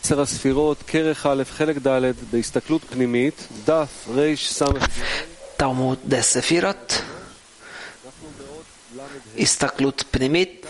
עשר הספירות, כרך א', חלק ד', בהסתכלות פנימית, דף ר' Talmud de Sefirot, Istaklut Pnimit,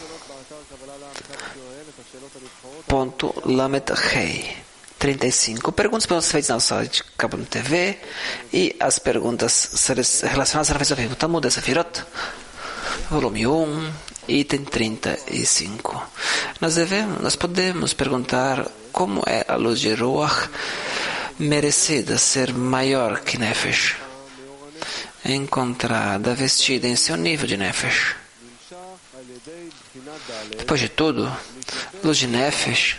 ponto Lamed Rei. 35. Perguntas para os feitos na site Kabbalah TV e as perguntas relacionadas à refeição do Talmud de Sefirot, volume 1, item 35. Nós podemos perguntar como é a luz de Ruach merecida ser maior que Nefesh, encontrada vestida em seu nível de Nefesh. Depois de tudo, luz de Nefesh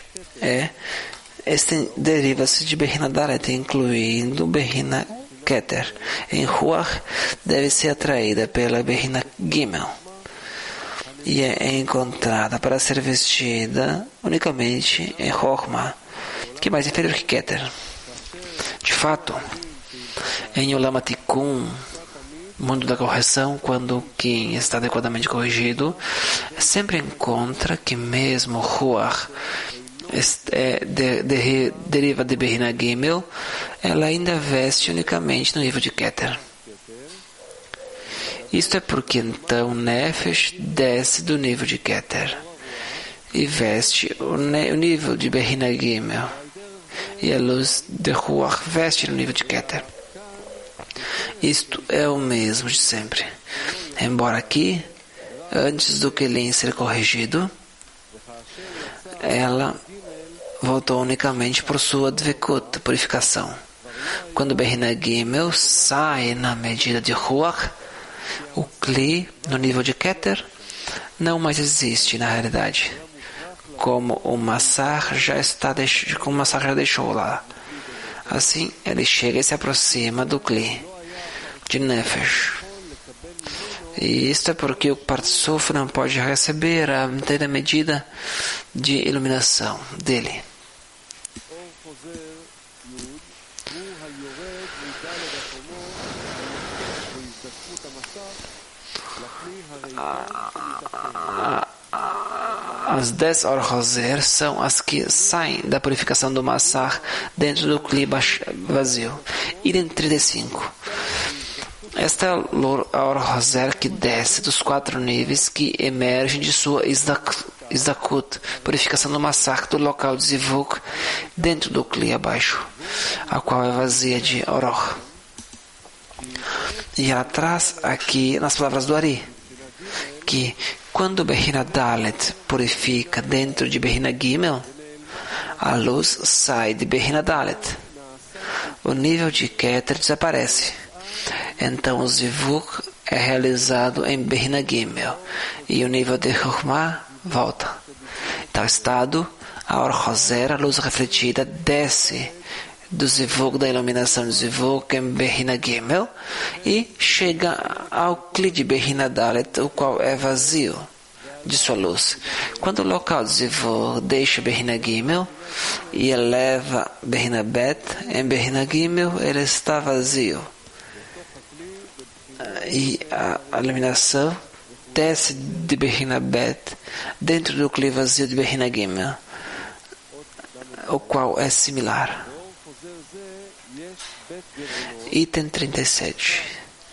deriva-se de Behina Dalet, incluindo Behina Keter. Em Ruach, deve ser atraída pela Behina Gimel e é encontrada para ser vestida unicamente em Chokhmah, que é mais inferior que Keter. De fato, em Olam HaTikun, mundo da correção, quando quem está adequadamente corrigido sempre encontra que mesmo Ruach deriva de Behina Gimel, ela ainda veste unicamente no nível de Keter. Isto é porque então Nefesh desce do nível de Keter e veste o nível de Behina Gimel, e a luz de Ruach veste no nível de Keter. Isto é o mesmo de sempre. Embora aqui, antes do Kelim ser corrigido, ela voltou unicamente por sua Dvekut, purificação. Quando Behina Gimel sai na medida de Ruach, o Kli, no nível de Keter, não mais existe na realidade, como o Massar já deixou lá. Assim, ele chega e se aproxima do Kli, de Nefesh. E isto é porque o Partsuf não pode receber a inteira medida de iluminação dele. As 10 Or-Hoser são as que saem da purificação do Massar dentro do Kli vazio. Item 35. Esta é a Or-Hoser que desce dos 4 níveis que emergem de sua Izdakut, purificação do Massar do local de Zivuk dentro do Kli abaixo, a qual é vazia de Oroch. E ela traz aqui nas palavras do Ari que quando Behina Dalet purifica dentro de Behina Gimel, a luz sai de Behina Dalet. O nível de Keter desaparece. Então o Zivuk é realizado em Behina Gimel e o nível de Chokhmah volta. Em tal estado, a Or-Hoser, a luz refletida, desce do Zivuk, da iluminação de Zivuk em Behina Gimel, e chega ao Kli de Behina Dalet, o qual é vazio de sua luz. Quando o local de Zivuk deixa Behina Gimel e eleva Behina Bet, em Behina Gimel ele está vazio. E a iluminação desce de Behina Bet dentro do Kli vazio de Behina Gimel, o qual é similar. Item 37.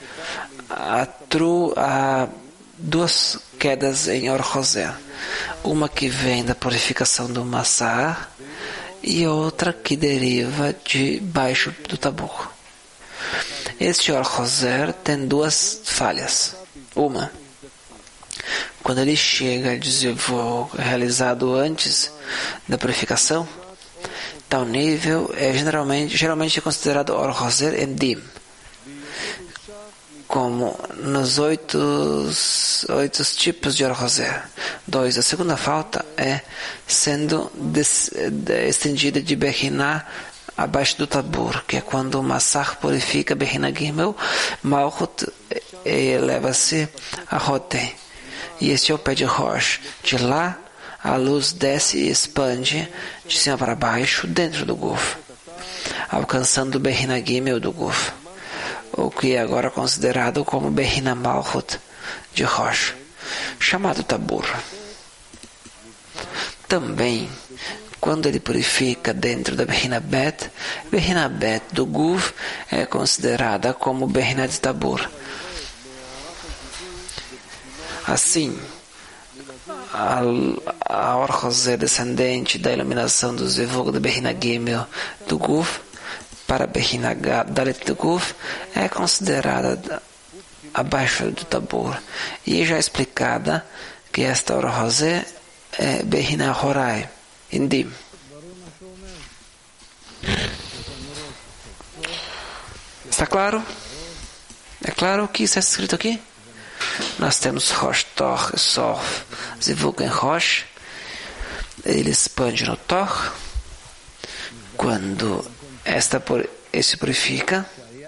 Há 2 quedas em Or-Hoser. Uma que vem da purificação do Massar e outra que deriva de baixo do Tabur. Este Or-Hoser tem 2 falhas. Uma, quando ele chega a Zivuk realizado antes da purificação, tal nível é geralmente considerado Or-Hoser Emdim, como nos 8 tipos de Or-Hoser. 2. A segunda falta é sendo estendida de Behina abaixo do Tabur, que é quando o Massar purifica Behina Gimel, Malchut eleva-se a Rotem, e este é o pé de Rosh. De lá, a luz desce e expande de cima para baixo dentro do Guf, alcançando Behina Gimel do Guf, o que é agora considerado como Behina Malchut de Rosh, chamado Tabur. Também, quando ele purifica dentro da Behina Bet do Guf é considerada como Behina de Tabur. Assim, a Or José descendente da iluminação do Zivug da Behina Gimel do Guf para a Behina Dalet do Guf é considerada abaixo do Tabur. E já explicada que esta Or José é Behina Horai, Indim. Está claro? É claro o que está escrito aqui? Nós temos Rosh, Tor, Sof, Zivug em Rosh. Ele expande no Tor. Quando se purifica,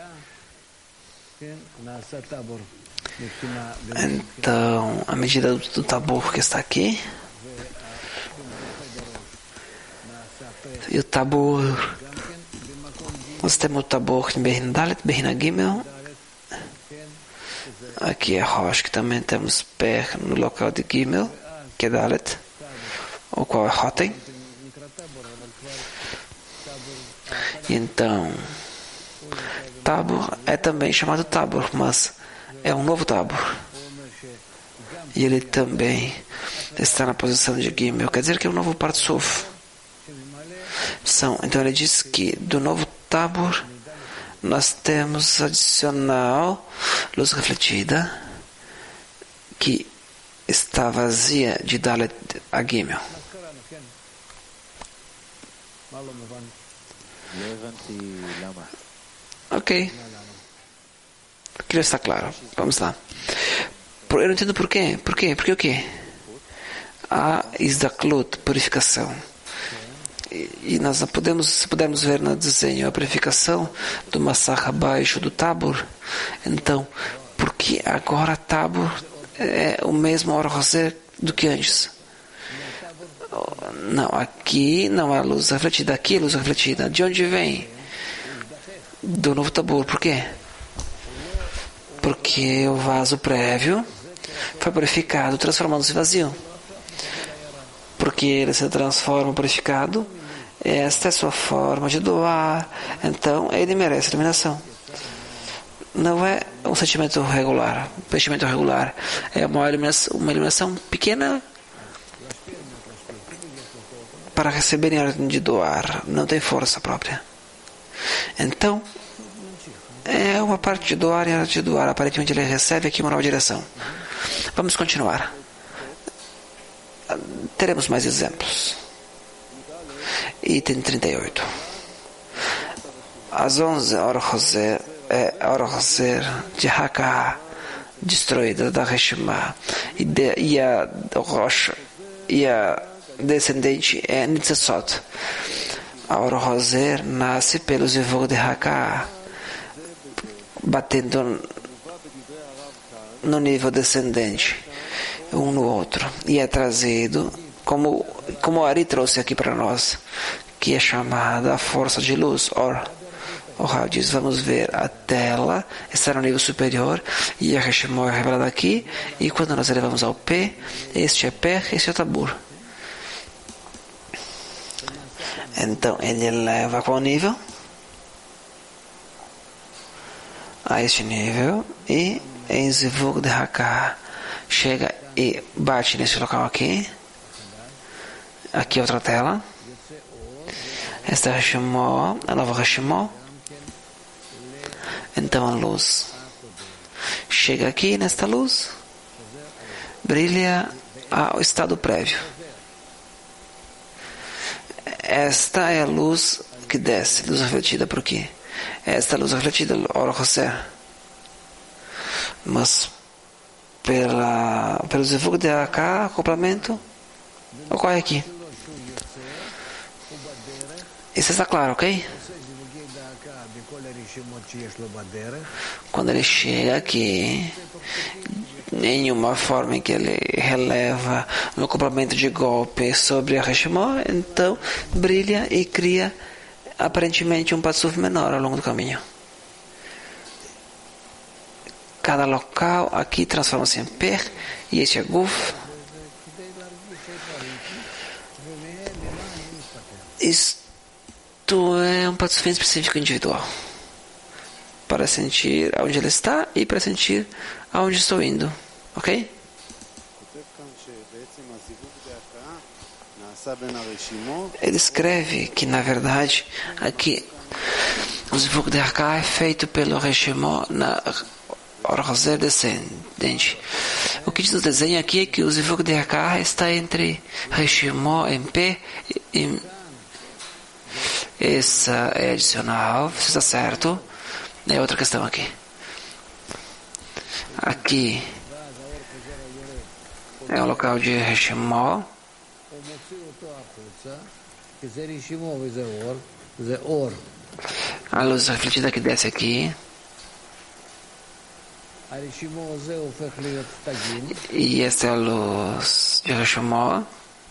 então a medida do Tabur que está aqui, e o Tabur, nós temos o Tabur em Behina Dalet, Behina Gimel. Aqui é Rosh, que também temos Per no local de Gimel, que é Dalet, o qual é Hoten. E então, Tabur é também chamado Tabur, mas é um novo Tabur. E ele também está na posição de Gimel, quer dizer que é um novo Partsuf. Então ele diz que do novo Tabur nós temos adicional luz refletida que está vazia de Dalet a Gimel. Ok. Aqui já está claro. Vamos lá. Eu não entendo por quê. Por quê? Porque o quê? A Izdaklut, purificação. E nós podemos ver no desenho a purificação do massach abaixo do Tabur. Então, por que agora Tabur é o mesmo Or José do que antes? Não, aqui não é luz refletida, aqui é luz refletida. De onde vem? Do novo Tabur. Por quê? Porque o vaso prévio foi purificado, transformando-se em vazio. Porque ele se transforma purificado, esta é a sua forma de doar, então ele merece eliminação. Não é um sentimento regular, um sentimento regular, é uma eliminação pequena para receber em ordem de doar, não tem força própria. Então, é uma parte de doar e a ordem de doar, aparentemente ele recebe aqui uma nova direção. Vamos continuar. Teremos mais exemplos. Item 38. As 11 Or José de Haka destruída da Reshima e a Rosh e a descendente é Nitzesot. A Or José nasce pelo Zivug de Haka, batendo no nível descendente um no outro, e é trazido como Ari trouxe aqui para nós, que é chamada a força de luz. O Rav diz, vamos ver, a tela está no nível superior e a Reshimó é revelada aqui, e quando nós elevamos ao P, este é Per, este é o Tabur. Então ele eleva a qual nível? A este nível, e em Zivug de Haka chega e bate nesse local aqui. Aqui é outra tela. Esta é a Reshimó, a nova Reshimó. Então a luz chega aqui nesta luz, brilha ao estado prévio. Esta é a luz que desce, luz refletida por quê? Esta luz refletida, Or José. Mas pelo Zivug de Haka, acoplamento, ocorre aqui. Isso está claro, ok? Quando ele chega aqui, nenhuma forma em que ele releva no acoplamento de golpe sobre a Reshimó, então brilha e cria aparentemente um patsuf menor ao longo do caminho. Cada local aqui transforma-se em Per, e este é Guf. Isto é um passo bem específico individual. Para sentir aonde ele está e para sentir aonde estou indo. Ok? Ele escreve que, na verdade, aqui o Zivug de Haká é feito pelo Reshimó na Or-Hoser descendente. O que diz no desenho aqui é que o Zivug de Haká está entre Reshimó em P e essa é adicional, se está certo. É outra questão aqui. Aqui é o local de Reshimó. A luz refletida que desce aqui. E essa é a luz de Reshimó.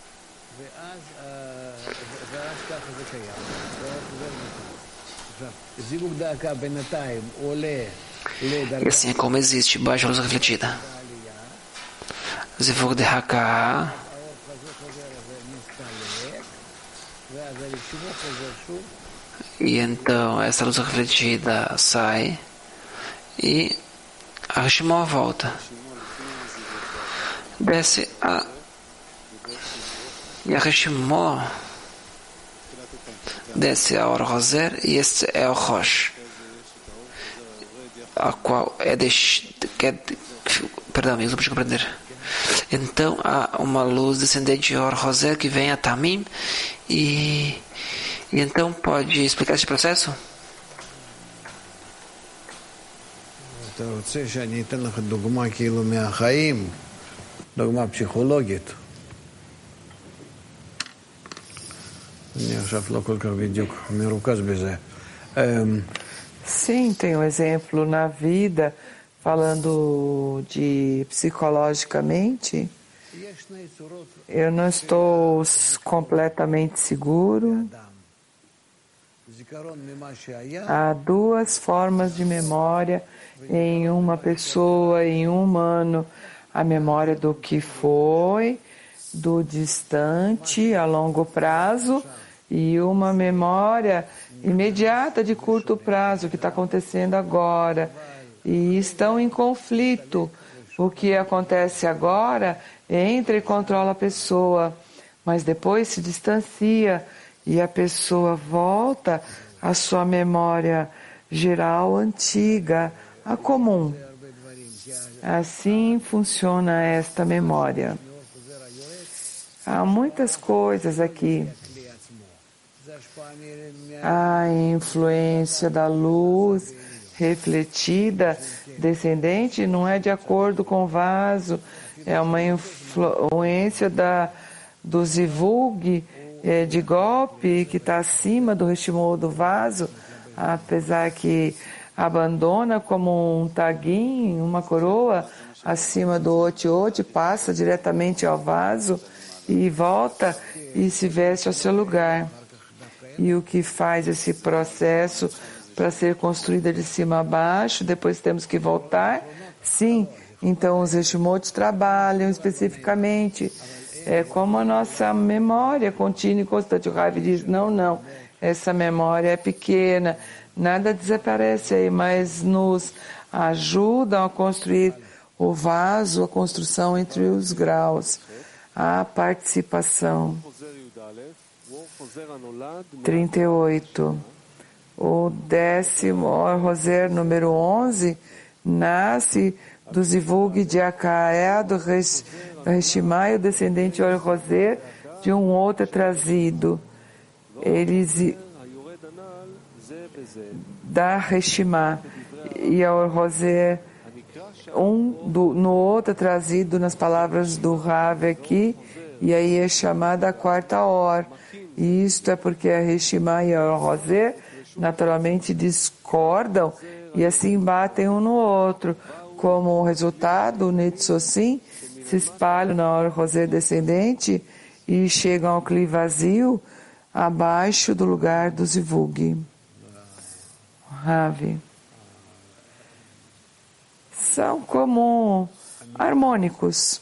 E assim é como existe baixa luz refletida. Zivug de Haká. E então essa luz refletida sai e a Reshimó volta. Desce e a Reshimó desce a Or-Hoser e este é o Rosh, a qual é perdão, amigos, não pude compreender. Então há uma luz descendente de Or-Hoser que vem a Tamim e então pode explicar esse processo? אתה רוצה שאני אתן לך דוגמה כאילו מהחיים, דוגמה פסיכולוגית. אני עכשיו לא כל כך בדיוק מרוכז בזה. Sim, tem um exemplo na vida, falando de psicologicamente. Eu não estou completamente seguro. Há duas formas de memória em uma pessoa, em um humano. A memória do que foi, do distante, a longo prazo, e uma memória imediata de curto prazo, que está acontecendo agora. E estão em conflito. O que acontece agora entra e controla a pessoa, mas depois se distancia e a pessoa volta à sua memória geral antiga, a comum. Assim funciona esta memória. Há muitas coisas aqui. A influência da luz refletida, descendente, não é de acordo com o vaso, é uma influência do zivug, de golpe, que está acima do Reshimó do vaso, apesar que abandona como um taguim, uma coroa, acima do oti-oti, passa diretamente ao vaso e volta e se veste ao seu lugar. E o que faz esse processo para ser construída de cima a baixo, depois temos que voltar? Sim, então os Reshimot trabalham especificamente. É como a nossa memória contínua e constante. O Rav diz, não, essa memória é pequena, nada desaparece aí, mas nos ajudam a construir o vaso, a construção entre os graus, a participação. 38. O 10º Or-Hoser número 11 nasce do Zivug de Haká, do Reshimá, e o descendente Or-Hoser de um outro é trazido. Eles da Reshimá e a Or-Hoser no outro é trazido nas palavras do Rav aqui, e aí é chamada a quarta Or. E isto é porque a Reshimá e a Or-Hoser naturalmente discordam e assim batem um no outro. Como resultado, o Netzossim se espalham na Or-Hoser descendente e chegam ao Kli vazio abaixo do lugar do Zivug. Rav. São como harmônicos.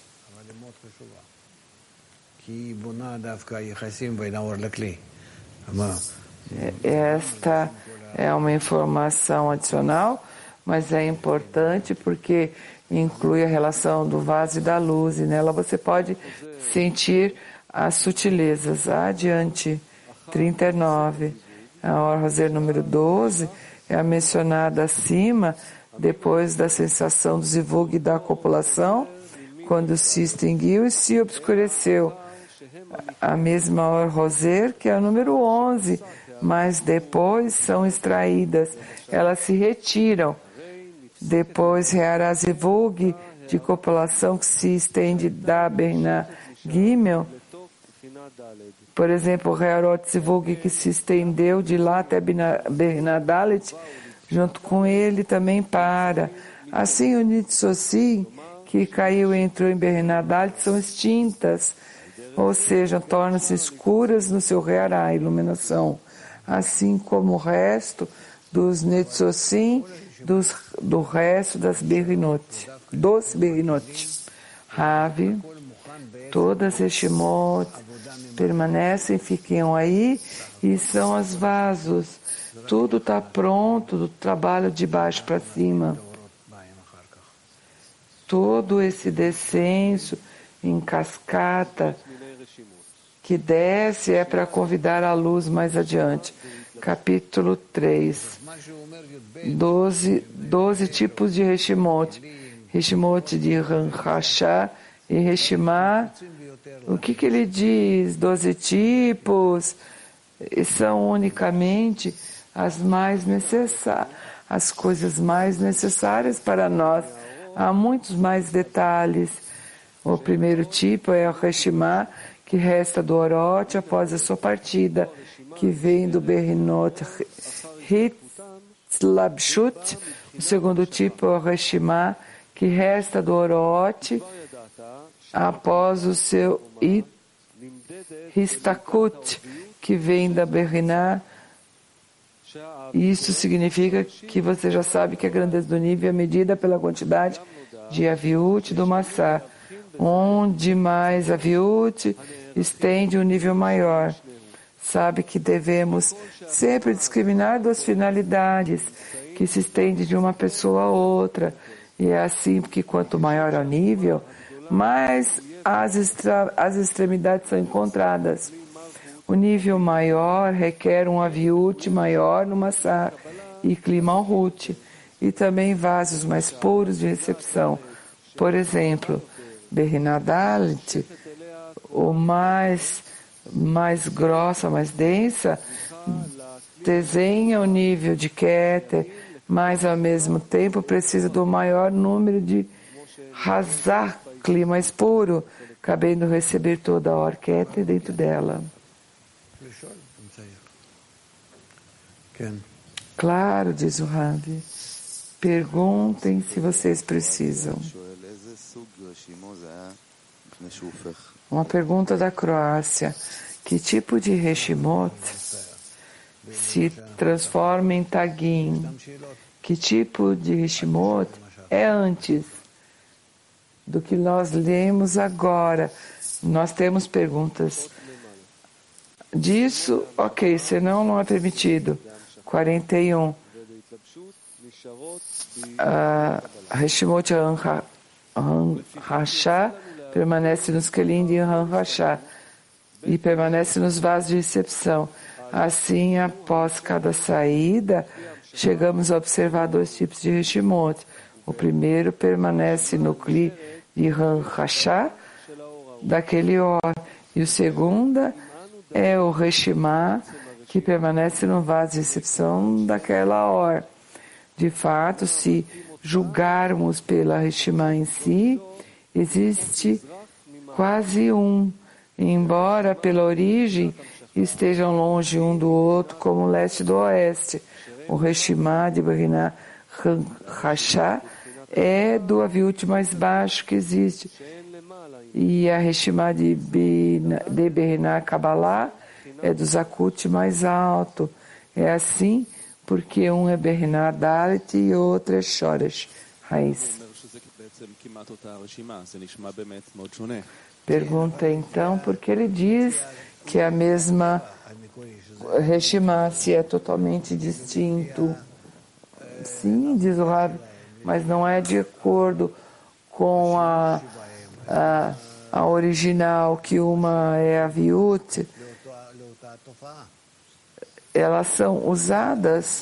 Esta é uma informação adicional, mas é importante porque inclui a relação do vaso e da luz, e nela você pode sentir as sutilezas. Adiante, 39. A Or Roser número 12 é a mencionada acima, depois da sensação do zivug da copulação, quando se extinguiu e se obscureceu. A mesma Or Roser, que é o número 11, mas depois são extraídas, elas se retiram. Depois, Reará Zivug, de copulação que se estende da Berná Gimel. Por exemplo, o Rearot Zivug, que se estendeu de lá até Berná Dalet, junto com ele também para. Assim, o Nitzossim, que caiu e entrou em Berná Dalet, são extintas, ou seja, tornam-se escuras no seu Reará, iluminação. Assim como o resto dos Nitzossim, do resto das Berinot, dos Berinot. Ravi, todas as Shemot permanecem, ficam aí e são os vasos. Tudo está pronto do trabalho de baixo para cima. Todo esse descenso em cascata que desce é para convidar a luz mais adiante. Capítulo 3. 12 tipos de Reshimot. Reshimot de Ranchashá e Reshimá. O que ele diz? 12 tipos. E são unicamente as mais necessárias, as coisas mais necessárias para nós. Há muitos mais detalhes. O primeiro tipo é o Reshimá, que resta do Orote após a sua partida, que vem do Berinot Hitzlabshut. O segundo tipo é o Reshimá, que resta do Orote após o seu Histakut, que vem da Beriná. Isso significa que você já sabe que a grandeza do nível é medida pela quantidade de aviut do massá. Onde mais aviut estende um nível maior. Sabe que devemos sempre discriminar duas finalidades que se estende de uma pessoa a outra. E é assim porque quanto maior é o nível, mais as extremidades são encontradas. O nível maior requer um aviut maior no massá e clima ao rut, e também vasos mais puros de recepção. Por exemplo, Beriná Dalet, o mais grossa, mais densa, desenha o nível de Keter, mas ao mesmo tempo precisa do maior número de Hazar, clima mais puro, cabendo receber toda a Keter dentro dela. Claro, diz o Rabi. Perguntem se vocês precisam. Uma pergunta da Croácia. Que tipo de Reshimot se transforma em Tagim? Que tipo de Reshimot é antes do que nós lemos agora? Nós temos perguntas disso, ok, senão não é permitido. 41. Reshimot Ranchashá permanece nos Kelim de Ranchashá e permanece nos vasos de recepção. Assim, após cada saída, chegamos a observar dois tipos de Reshimot. O primeiro permanece no Kli de Ranchashá, daquele Or, e o segundo é o Reshimá, que permanece no vaso de recepção daquela Or. De fato, se julgarmos pela Reshimá em si, existe quase um, embora pela origem estejam longe um do outro como o leste do oeste. O Reshimá de Beriná Ranchashá é do aviut mais baixo que existe. E a Reshimá de Beriná Kabbalah é do Zakut mais alto. É assim porque um é Beriná Dalet e o outro é Shoresh, raiz. Pergunta então, porque ele diz que é a mesma Reshimá, se é totalmente distinto. Sim, diz o Rabi, mas não é de acordo com a original, que uma é a viut. Elas são usadas,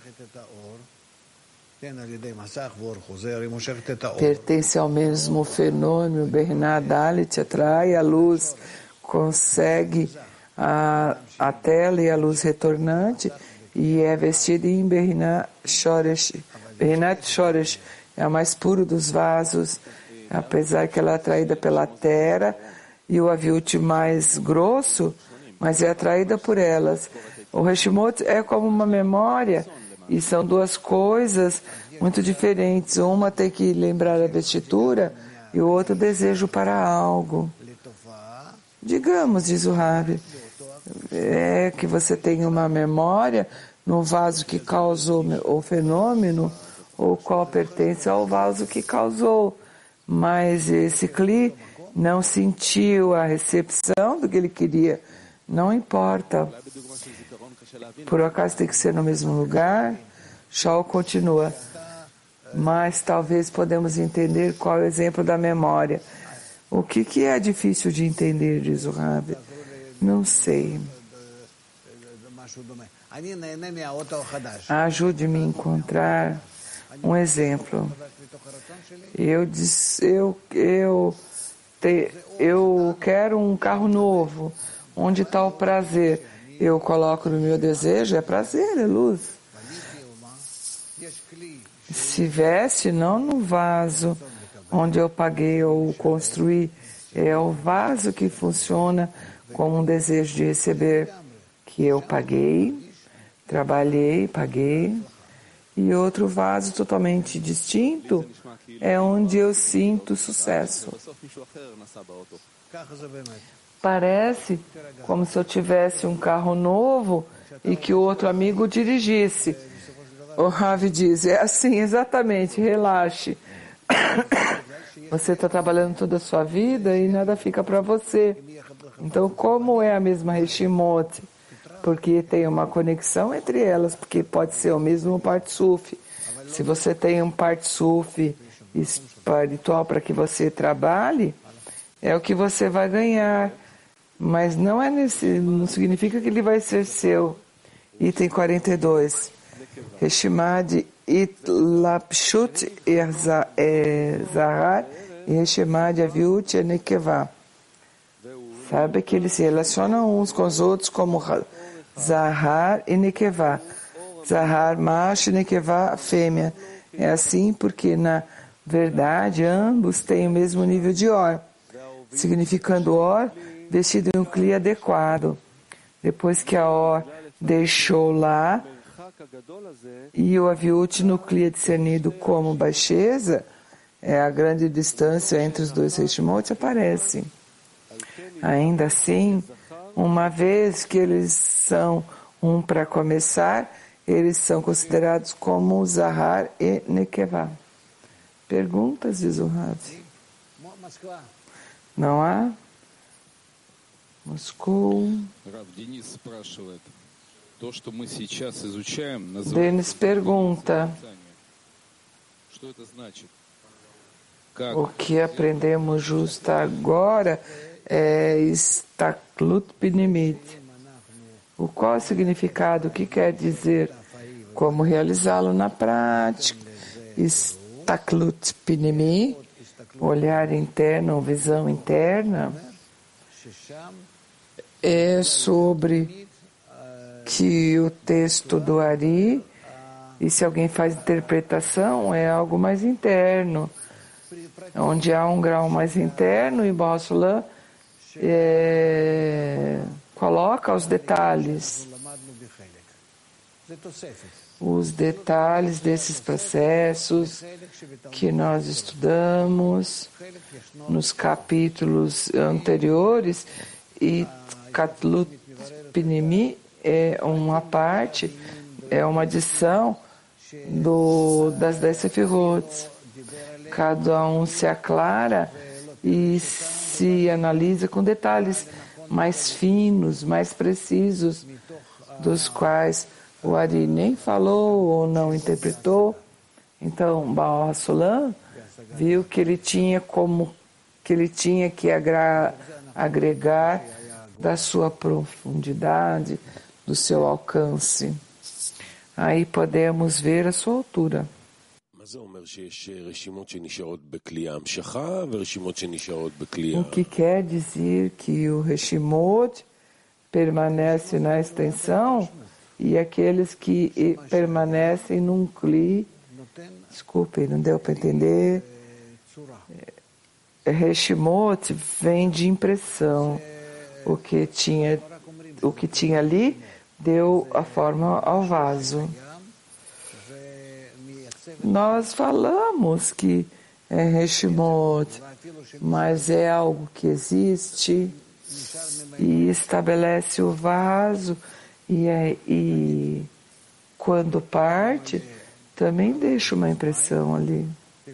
pertence ao mesmo fenômeno. Berinah Dalet atrai a luz, consegue a tela e a luz retornante, e é vestida em Berinah Shoresh. Berinah Shoresh é a mais pura dos vasos, apesar que ela é atraída pela terra, e o aviut mais grosso, mas é atraída por elas. O Reshimot é como uma memória, e são duas coisas muito diferentes. Uma tem que lembrar a vestitura e o outro desejo para algo. Digamos, diz o Rabi, é que você tem uma memória no vaso que causou o fenômeno, ou qual pertence ao vaso que causou. Mas esse Kli não sentiu a recepção do que ele queria. Não importa. Por acaso tem que ser no mesmo lugar? Shaul continua. Mas talvez podemos entender qual é o exemplo da memória. O que é difícil de entender, diz o Rabi? Não sei. Ajude-me a encontrar um exemplo. Eu quero um carro novo. Onde está o prazer? Eu coloco no meu desejo, é prazer, é luz. Se veste, não no vaso onde eu paguei ou construí, é o vaso que funciona como um desejo de receber, que eu paguei, trabalhei, paguei, e outro vaso totalmente distinto é onde eu sinto sucesso. Parece como se eu tivesse um carro novo e que o outro amigo dirigisse. O Ravi diz, é assim, exatamente, relaxe. Você está trabalhando toda a sua vida e nada fica para você. Então, como é a mesma Reshimot? Porque tem uma conexão entre elas, porque pode ser o mesmo Partsuf. Se você tem um Partsuf espiritual para que você trabalhe, é o que você vai ganhar. Mas não significa que ele vai ser seu. Item 42. Reshimad Itlapshut Zahar e Reshimad Aviut Nekevá. Sabe que eles se relacionam uns com os outros como Zahar e Nekevá. Zahar macho e Nekevá fêmea. É assim porque, na verdade, ambos têm o mesmo nível de Or, significando Or vestido em um Kli adequado. Depois que a Or deixou lá, e o Aviut no Kli é discernido como baixeza, a grande distância entre os dois Reshimot aparece. Ainda assim, uma vez que eles são um para começar, eles são considerados como Zahar e Nekevá. Perguntas, diz o Ravi? Não há? Moscou. Denis pergunta: o que aprendemos justo agora é Istaklut Pnimit. Qual é o significado? O que quer dizer? Como realizá-lo na prática? Istaklut Pnimit, olhar interno, visão interna, é sobre que o texto do Ari, e se alguém faz interpretação, é algo mais interno, onde há um grau mais interno, e Bossulan coloca os detalhes desses processos que nós estudamos nos capítulos anteriores, e Katlut Pnimi é uma parte, é uma adição das 10 Sefirot. Cada um se aclara e se analisa com detalhes mais finos, mais precisos, dos quais o Ari nem falou ou não interpretou. Então, Baal HaSulam viu que ele tinha que agregar da sua profundidade, do seu alcance. Aí podemos ver a sua altura. O que quer dizer que o Reshimot permanece na extensão e aqueles que permanecem num Kli. Desculpe, não deu para entender. Reshimot vem de impressão. O que tinha ali deu a forma ao vaso. Nós falamos que é Reshimot, mas é algo que existe e estabelece o vaso e quando parte, também deixa uma impressão ali.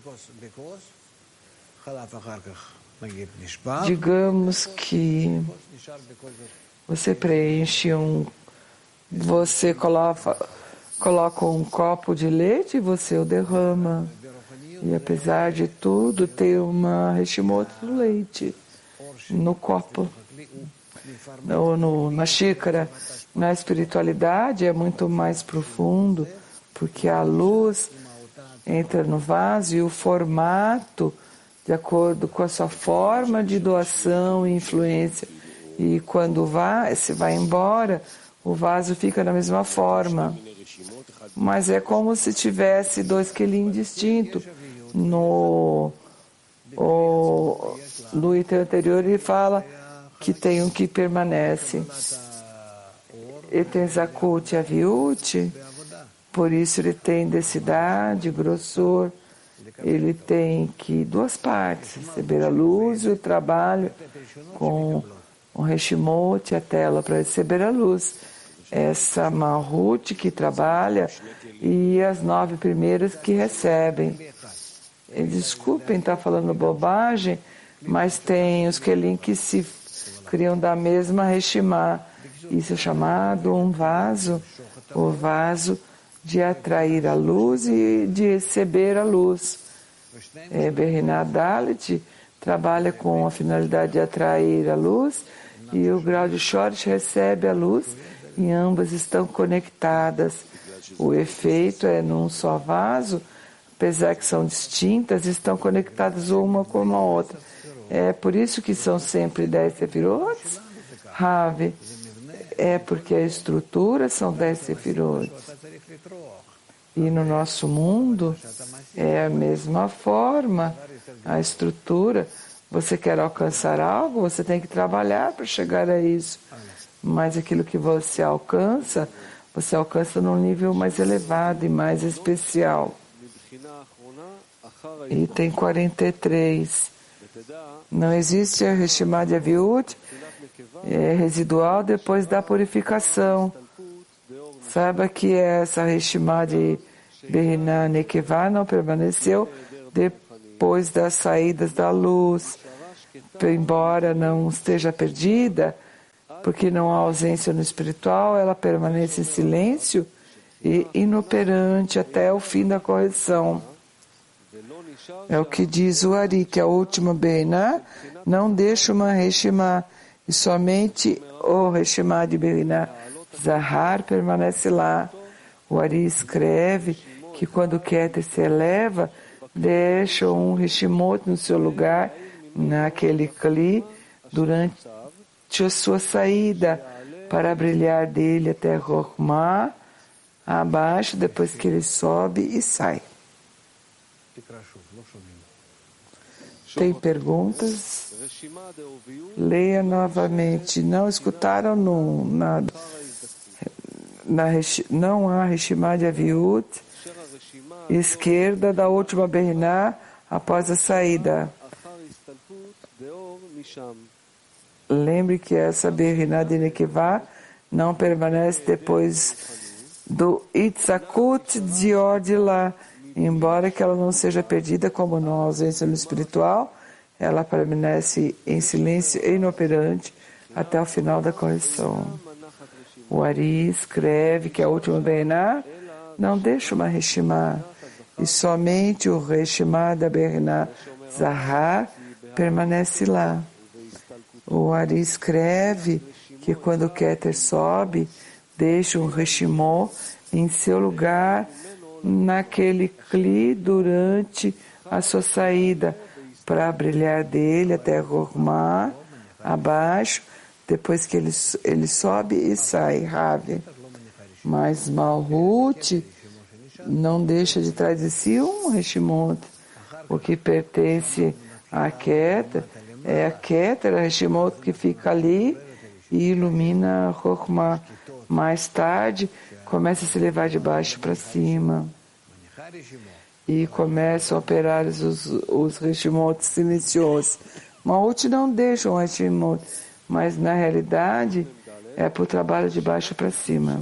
Digamos que você preenche você coloca um copo de leite e você o derrama. E apesar de tudo, tem uma Reshimot do leite no copo, ou na xícara. Na espiritualidade é muito mais profundo, porque a luz entra no vaso e o formato, de acordo com a sua forma de doação e influência. E quando se vai embora, o vaso fica da mesma forma. Mas é como se tivesse dois kelim distintos. No item anterior ele fala que tem um que permanece. Ele tem Zakut e Aviut, por isso ele tem densidade, grossor. Ele tem duas partes, receber a luz e o trabalho com o Reshimot e a tela para receber a luz. Essa Malhut que trabalha e as 9 primeiras que recebem. Desculpem estar falando bobagem, mas tem os Kelim que se criam da mesma Reshimá. Isso é chamado um vaso, o vaso de atrair a luz e de receber a luz. Berinah Dalet trabalha com a finalidade de atrair a luz e o grau de Shoresh recebe a luz e ambas estão conectadas. O efeito é num só vaso, apesar que são distintas, estão conectadas uma com a outra. É por isso que são sempre 10 sefirot, Rav. É porque a estrutura são 10 sefirot. E no nosso mundo é a mesma forma. A estrutura, você quer alcançar algo, você tem que trabalhar para chegar a isso. Mas aquilo que você alcança num nível mais elevado e mais especial. Item 43. Não existe a Reshimá de Aviut residual depois da purificação. Saiba que essa Reshimá de Berinah Nekevá não permaneceu depois das saídas da luz, embora não esteja perdida, porque não há ausência no espiritual, ela permanece em silêncio e inoperante até o fim da correção. É o que diz o Ari, que a última Berinah não deixa uma Reshimá, e somente o Reshimá de Berinah Zahar permanece lá. O Ari escreve que quando o Keter se eleva, deixa um Reshimot no seu lugar, naquele Kli, durante a sua saída, para brilhar dele até Rokhmah, abaixo, depois que ele sobe e sai. Tem perguntas? Leia novamente. Não escutaram nada. Não há Reshimá de Aviut, esquerda da última Berinah após a saída. Lembre que essa Berinah de Nekevá não permanece depois do Itzakut Dior de lá. Embora que ela não seja perdida como na ausência no espiritual, ela permanece em silêncio e inoperante até o final da correção. O Ari escreve que a última Beriná não deixa uma Reshimá, e somente o Reshimá da Beriná Zahar permanece lá. O Ari escreve que quando o Keter sobe, deixa um Reshimó em seu lugar naquele Kli durante a sua saída, para brilhar dele até Rokhmah, abaixo, depois que ele sobe e sai, Ravi. Mas Malhut não deixa de trás de si um Reshimot. O que pertence à Keter é a Keter, a Reshimot que fica ali e ilumina Rokhmah. Mais tarde, começa a se levar de baixo para cima. E começam a operar os Reshimot silenciosos. Malhut não deixa um Reshimot, mas na realidade é para o trabalho de baixo para cima.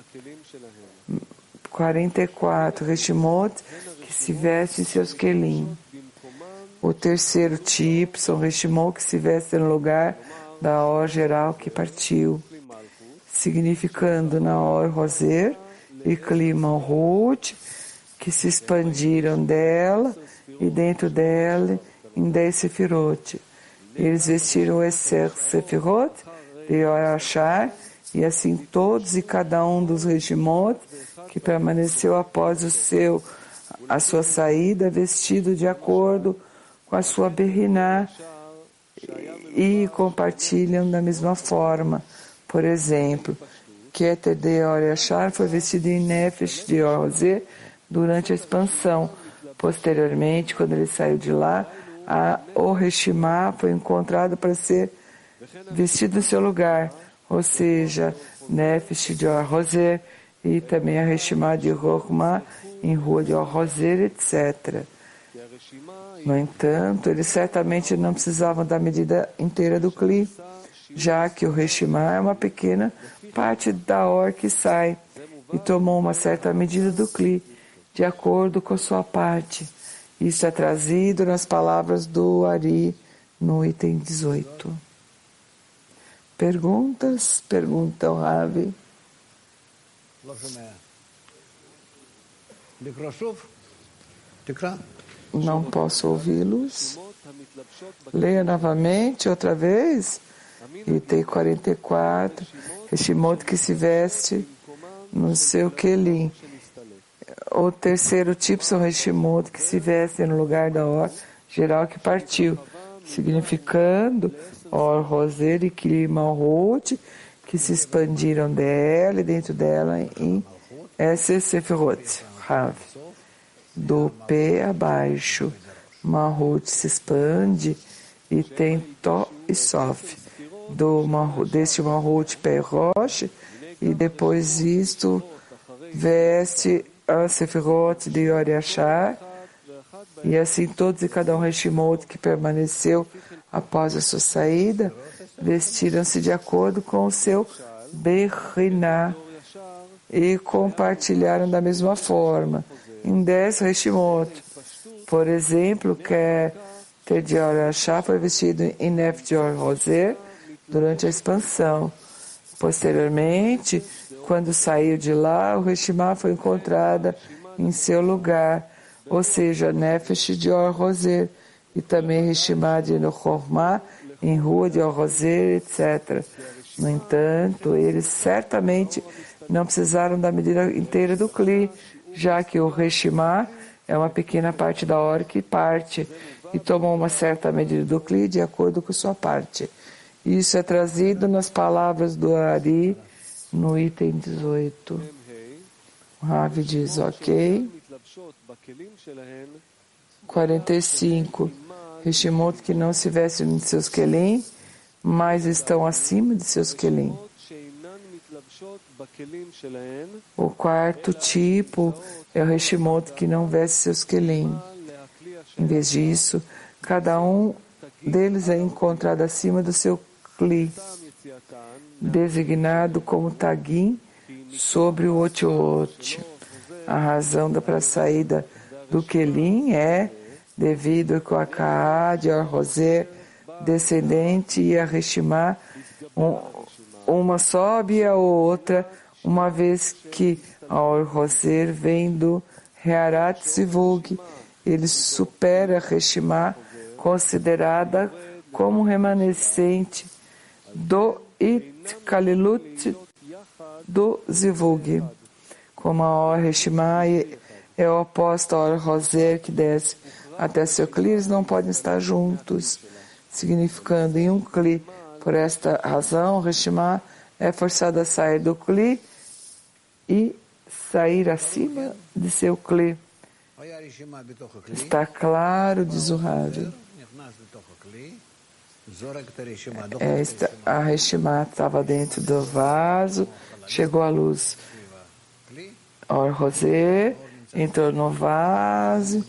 44. Reshimot que se vestem em seus Kelim. O terceiro tipo são Reshimot que se vestem no lugar da Or geral que partiu, significando na Or Roser e Kli Malhut, que se expandiram dela e dentro dela em 10 Sefirot. Eles vestiram o Eser Sefirot de Or Ashar, e assim todos e cada um dos Reshimot que permaneceu após a sua saída, vestido de acordo com a sua Beriná e compartilham da mesma forma. Por exemplo, Keter de Or Ashar foi vestido em Nefesh de Or Roser durante a expansão. Posteriormente, quando ele saiu de lá, o Reshimá foi encontrado para ser vestido no seu lugar, ou seja, Nefesh de Or Roser e também a Reshimá de Rokhmah em rua de Or Roser, etc. No entanto, eles certamente não precisavam da medida inteira do Kli, já que o Reshimá é uma pequena parte da Or que sai e tomou uma certa medida do Kli, de acordo com sua parte. Isso é trazido nas palavras do Ari no item 18. Perguntas? Pergunta o Ravi. Não posso ouvi-los. Leia novamente, outra vez. Item 44. Reshimot que se veste no seu Kelim. O terceiro tipo são Reshimot que se vestem no lugar da Or geral que partiu, significando Or Roser e Kli Malhut, que se expandiram dela e dentro dela em Eser Sefirot, Rav. Do pé abaixo, Malhut se expande e tem To e Sof. Deste Malhut pé Rosh, e depois isto veste a Sefirot de Or Ashar, e assim todos e cada um Reshimot que permaneceu após a sua saída, vestiram-se de acordo com o seu Beriná e compartilharam da mesma forma, em 10 Reshimot. Por exemplo, Keter de Or Ashar foi vestido em Nef de Or Roser durante a expansão. Posteriormente, quando saiu de lá, o Reshimá foi encontrada em seu lugar, ou seja, Nefesh de Or Roser, e também Reshimá de Rokhmah em rua de Or Roser, etc. No entanto, eles certamente não precisaram da medida inteira do Kli, já que o Reshimá é uma pequena parte da Or que parte, e tomou uma certa medida do Kli de acordo com sua parte. Isso é trazido nas palavras do Ari no item 18. O Ravi diz, ok. 45. Reshimot que não se vestem de seus Kelim, mas estão acima de seus Kelim. O quarto tipo é o Reshimot que não veste seus Kelim. Em vez disso, cada um deles é encontrado acima do seu Kli, designado como Tagim sobre o Otiot. A razão para a saída do Kelim é devido com a Kaá de Or Roser, descendente, e a Reshimá, uma sobe e a outra, uma vez que a Or Roser vem do Hearat Zivug, ele supera a Reshimá, considerada como remanescente do Itkalilut do Zivug. Como a Or Reshimá é o oposto à Or Roser que desce até seu Kli, eles não podem estar juntos, significando em um Kli. Por esta razão, Reshimá é forçado a sair do Kli e sair acima de seu Kli. Está claro, diz o Rav. A Reshimá estava dentro do vaso, chegou a luz Or Roser, entrou no vaso,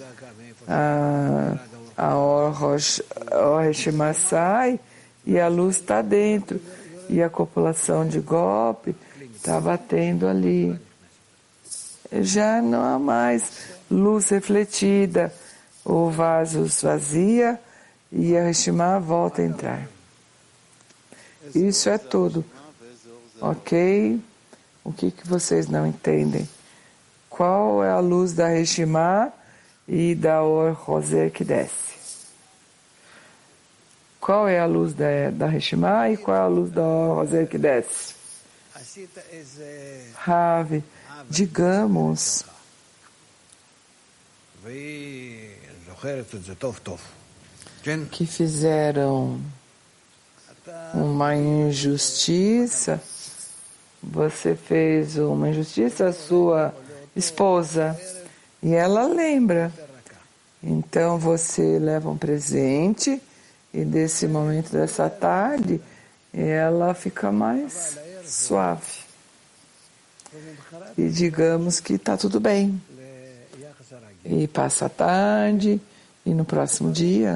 a Or Reshimá sai e a luz está dentro. E a copulação de golpe está batendo ali. Já não há mais luz refletida, o vaso esvazia e a Reshimá volta a entrar. Isso é tudo. Ok? O que vocês não entendem? Qual é a luz da Reshimá e da Or Roser que desce? Qual é a luz da Reshimá e qual é a luz da Or Roser que desce? Rav, digamos que fizeram uma injustiça, você fez uma injustiça à sua esposa e ela lembra. Então você leva um presente e desse momento, dessa tarde, ela fica mais suave. E digamos que está tudo bem. E passa a tarde, e no próximo dia,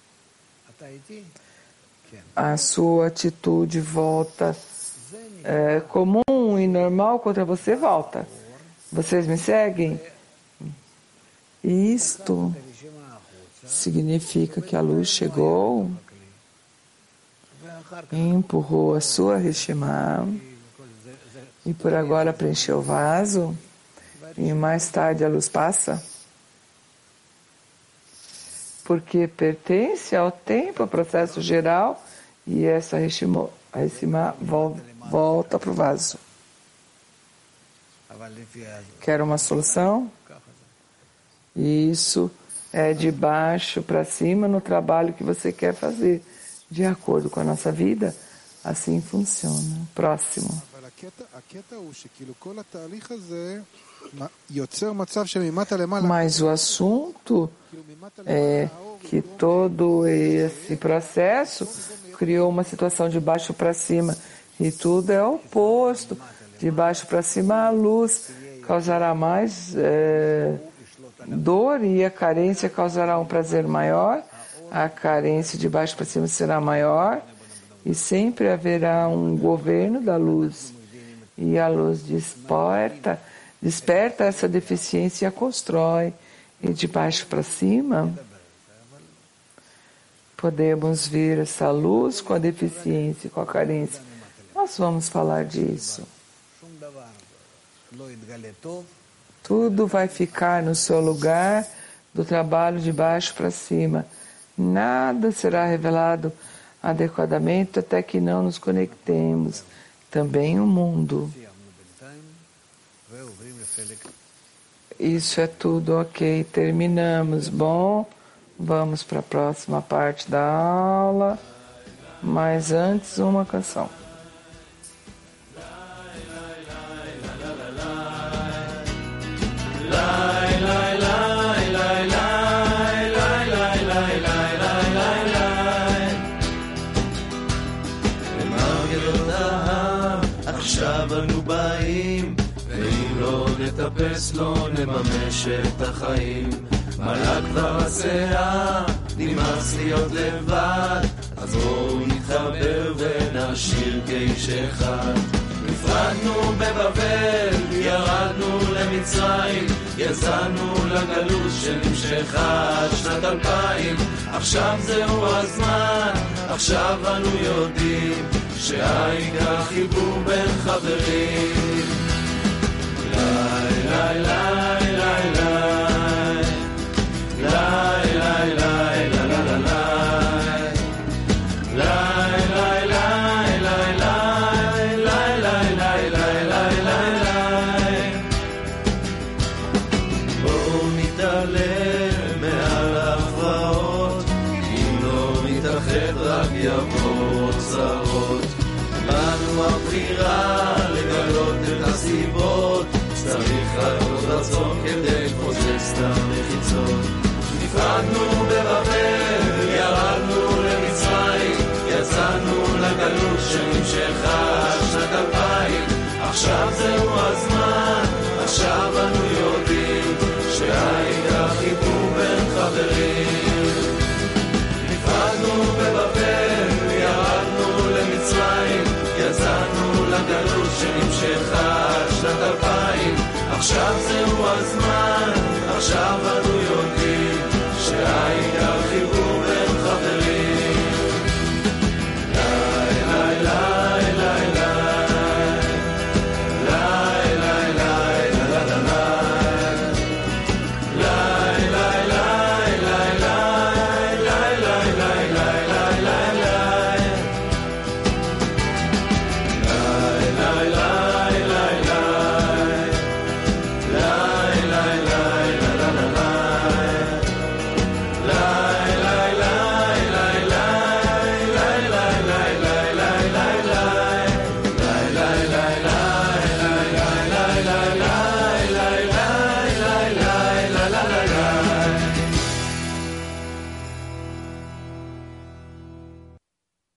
a sua atitude volta comum e normal contra você, volta. Vocês me seguem? Isto significa que a luz chegou, empurrou a sua Reshimá e por agora preencheu o vaso e mais tarde a luz passa, porque pertence ao tempo, ao processo geral, e essa Reshimá volta para o vaso. Quer uma solução? Isso é de baixo para cima no trabalho que você quer fazer. De acordo com a nossa vida, assim funciona. Próximo. Mas o assunto é que todo esse processo criou uma situação de baixo para cima. E tudo é oposto. De baixo para cima, a luz causará mais dor e a carência causará um prazer maior. A carência de baixo para cima será maior e sempre haverá um governo da luz. E a luz desperta essa deficiência e a constrói. E de baixo para cima, podemos ver essa luz com a deficiência e com a carência. Nós vamos falar disso. Tudo vai ficar no seu lugar do trabalho de baixo para cima. Nada será revelado adequadamente até que não nos conectemos. Também o mundo. Isso é tudo, ok. Terminamos. Bom, vamos para a próxima parte da aula. Mas antes, uma canção. עכשיו אנו באים, ואם לא נטפס לא נממש את החיים. מלא כבר הסאה, נמאס להיות לבד, אז בואו נתחבר ונשיר כאיש אחד. נפרדנו בבבל, ירדנו למצרים, יצאנו לגלות שנמשכה עד שנת 2000. עכשיו זהו הזמן, עכשיו אנו יודעים שהעיקר חיבור בין חברים. לי לי לי לי לי לי לי יבוא צרות, לנו הבחירה לגלות את הסיבות, צריך רק עוד רצון כדי לפוצץ את המחיצות. נפרדנו בבבל, ירדנו למצרים, יצאנו לגלות שנמשכה שנת 2000. עכשיו זהו הזמן, עכשיו אנו יודעים שהעיקר חיבור בין חברים. נפרדנו בבבל, ירדנו למצרים, יצאנו לגלות שנמשכה שנת 2000. עכשיו זהו הזמן, עכשיו אנו